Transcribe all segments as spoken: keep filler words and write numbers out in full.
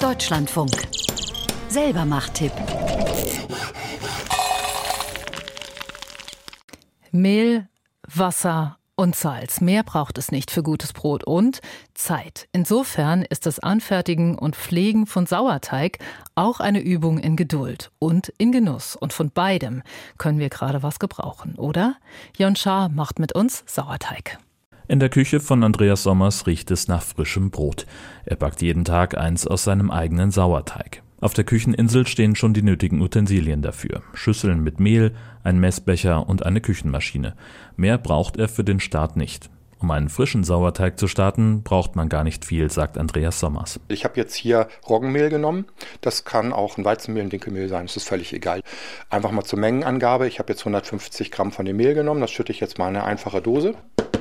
Deutschlandfunk. Selbermacht-Tipp. Mehl, Wasser und Salz. Mehr braucht es nicht für gutes Brot und Zeit. Insofern ist das Anfertigen und Pflegen von Sauerteig auch eine Übung in Geduld und in Genuss. Und von beidem können wir gerade was gebrauchen, oder? Jon Schaar macht mit uns Sauerteig. In der Küche von Andreas Sommers riecht es nach frischem Brot. Er backt jeden Tag eins aus seinem eigenen Sauerteig. Auf der Kücheninsel stehen schon die nötigen Utensilien dafür. Schüsseln mit Mehl, ein Messbecher und eine Küchenmaschine. Mehr braucht er für den Start nicht. Um einen frischen Sauerteig zu starten, braucht man gar nicht viel, sagt Andreas Sommers. Ich habe jetzt hier Roggenmehl genommen. Das kann auch ein Weizenmehl, ein Dinkelmehl sein, das ist völlig egal. Einfach mal zur Mengenangabe. Ich habe jetzt hundertfünfzig Gramm von dem Mehl genommen. Das schütte ich jetzt mal in eine einfache Dose.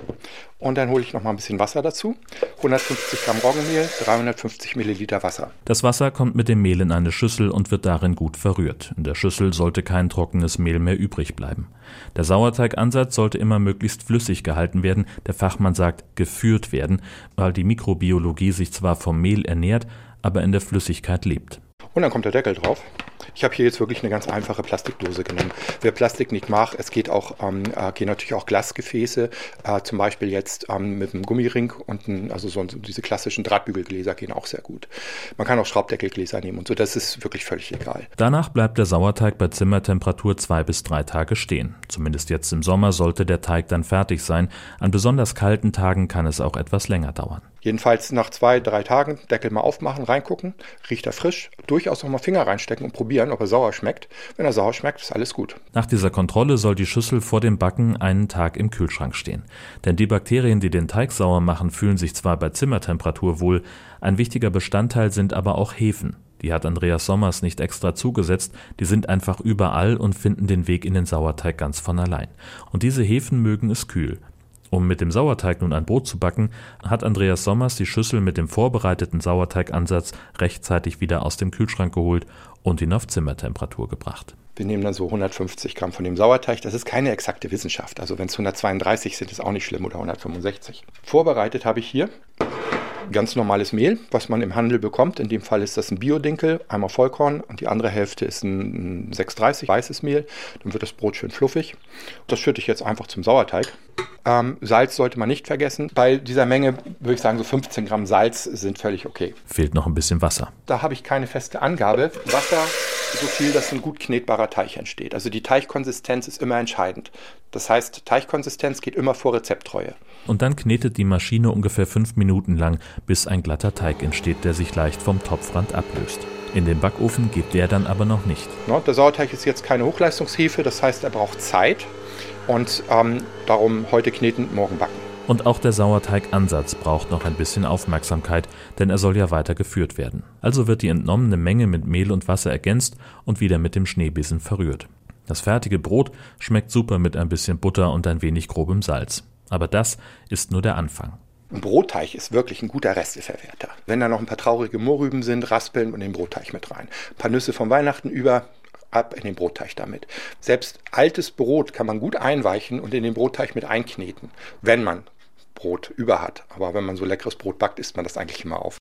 Und dann hole ich noch mal ein bisschen Wasser dazu. hundertfünfzig Gramm Roggenmehl, dreihundertfünfzig Milliliter Wasser. Das Wasser kommt mit dem Mehl in eine Schüssel und wird darin gut verrührt. In der Schüssel sollte kein trockenes Mehl mehr übrig bleiben. Der Sauerteigansatz sollte immer möglichst flüssig gehalten werden. Der Fachmann sagt, geführt werden, weil die Mikrobiologie sich zwar vom Mehl ernährt, aber in der Flüssigkeit lebt. Und dann kommt der Deckel drauf. Ich habe hier jetzt wirklich eine ganz einfache Plastikdose genommen. Wer Plastik nicht mag, es geht auch, ähm, äh, gehen natürlich auch Glasgefäße, äh, zum Beispiel jetzt ähm, mit einem Gummiring und ein, also so diese klassischen Drahtbügelgläser gehen auch sehr gut. Man kann auch Schraubdeckelgläser nehmen und so, das ist wirklich völlig egal. Danach bleibt der Sauerteig bei Zimmertemperatur zwei bis drei Tage stehen. Zumindest jetzt im Sommer sollte der Teig dann fertig sein. An besonders kalten Tagen kann es auch etwas länger dauern. Jedenfalls nach zwei, drei Tagen Deckel mal aufmachen, reingucken, riecht er frisch, durchaus noch mal Finger reinstecken und probieren, ob er sauer schmeckt. Wenn er sauer schmeckt, ist alles gut. Nach dieser Kontrolle soll die Schüssel vor dem Backen einen Tag im Kühlschrank stehen. Denn die Bakterien, die den Teig sauer machen, fühlen sich zwar bei Zimmertemperatur wohl, ein wichtiger Bestandteil sind aber auch Hefen. Die hat Andreas Sommers nicht extra zugesetzt, die sind einfach überall und finden den Weg in den Sauerteig ganz von allein. Und diese Hefen mögen es kühl. Um mit dem Sauerteig nun ein Brot zu backen, hat Andreas Sommers die Schüssel mit dem vorbereiteten Sauerteigansatz rechtzeitig wieder aus dem Kühlschrank geholt und ihn auf Zimmertemperatur gebracht. Wir nehmen dann so hundertfünfzig Gramm von dem Sauerteig. Das ist keine exakte Wissenschaft. Also wenn es hundertzweiunddreißig sind, ist auch nicht schlimm oder hundertfünfundsechzig. Vorbereitet habe ich hier ganz normales Mehl, was man im Handel bekommt. In dem Fall ist das ein Biodinkel, einmal Vollkorn und die andere Hälfte ist ein sechshundertdreißig weißes Mehl. Dann wird das Brot schön fluffig. Das schütte ich jetzt einfach zum Sauerteig. Ähm, Salz sollte man nicht vergessen. Bei dieser Menge würde ich sagen, so fünfzehn Gramm Salz sind völlig okay. Fehlt noch ein bisschen Wasser. Da habe ich keine feste Angabe. Wasser so viel, dass ein gut knetbarer Teig entsteht. Also die Teigkonsistenz ist immer entscheidend. Das heißt, Teigkonsistenz geht immer vor Rezepttreue. Und dann knetet die Maschine ungefähr fünf Minuten lang, bis ein glatter Teig entsteht, der sich leicht vom Topfrand ablöst. In den Backofen geht der dann aber noch nicht. No, der Sauerteig ist jetzt keine Hochleistungshefe, das heißt, er braucht Zeit. Und ähm, darum heute kneten, morgen backen. Und auch der Sauerteigansatz braucht noch ein bisschen Aufmerksamkeit, denn er soll ja weiter geführt werden. Also wird die entnommene Menge mit Mehl und Wasser ergänzt und wieder mit dem Schneebesen verrührt. Das fertige Brot schmeckt super mit ein bisschen Butter und ein wenig grobem Salz. Aber das ist nur der Anfang. Ein Brotteig ist wirklich ein guter Resteverwerter. Wenn da noch ein paar traurige Mohrrüben sind, raspeln und den Brotteig mit rein. Ein paar Nüsse vom Weihnachten über, ab in den Brotteig damit. Selbst altes Brot kann man gut einweichen und in den Brotteig mit einkneten, wenn man Brot über hat. Aber wenn man so leckeres Brot backt, isst man das eigentlich immer auf.